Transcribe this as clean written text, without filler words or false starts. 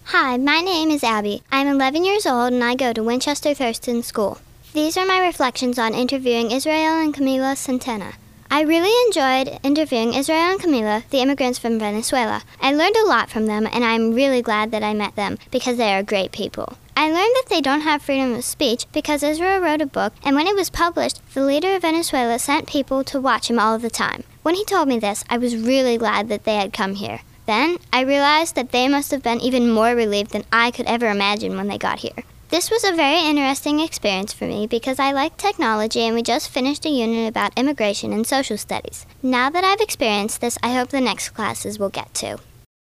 Hi, my name is Abby. I'm 11 years old and I go to Winchester Thurston School. These are my reflections on interviewing Israel and Camila Centeno. I really enjoyed interviewing Israel and Camila, the immigrants from Venezuela. I learned a lot from them and I'm really glad that I met them because they are great people. I learned that they don't have freedom of speech because Israel wrote a book, and when it was published, the leader of Venezuela sent people to watch him all the time. When he told me this, I was really glad that they had come here. Then, I realized that they must have been even more relieved than I could ever imagine when they got here. This was a very interesting experience for me because I like technology and we just finished a unit about immigration and social studies. Now that I've experienced this, I hope the next classes will get to.